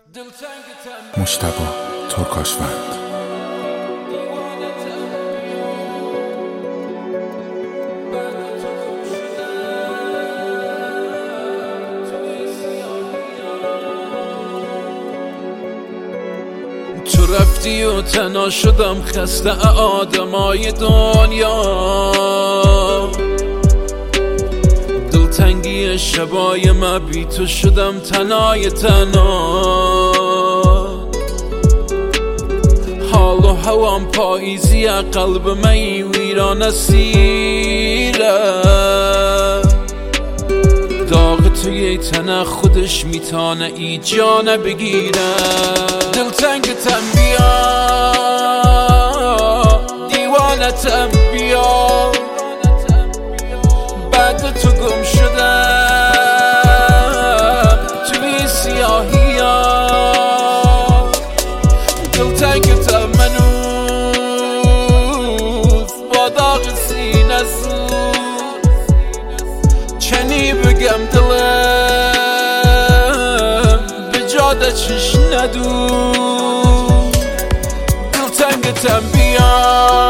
مجتبی ترکاشوند. تو رفتی و تنها شدم، خسته آدمای دنیا، دلتنگی شبای من بی تو شدم تنهای تنها. حال و هوام پاییزی، قلب من ویران اسیره، داغ توی تنه خودش میتونه ای جانه بگیره. دلتنگتم بیا، دیوانتم بیا، بعد تو گم شدم توی سیاهی ها. دلتنگتم منوز با داغ سینه سوز، چنی بگم دلم به جاده چش ندو. دلتنگتم بیا،